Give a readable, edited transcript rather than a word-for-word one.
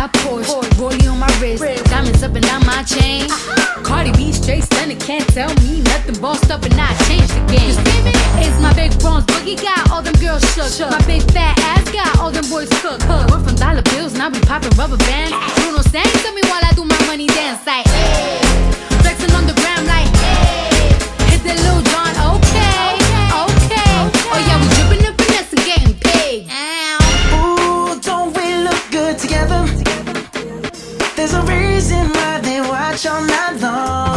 got Porsche, rollie on my wrist, diamonds up and down my chain. Cardi B straight stunning, can't tell me nothing. Bossed up and I changed the game. It's my big bronze boogie, got all them girls shook. My big fat ass got all them boys cooked. Went from dollar bills, now we popping rubber bands. Bruno sang to me while I do my money dance like, hey. Flexing on the gram like, hey. Hit the Lil Jon, okay. Oh yeah, we dripping and finesse and getting paid. Ooh, don't we look good together? There's a reason why they watch all night long.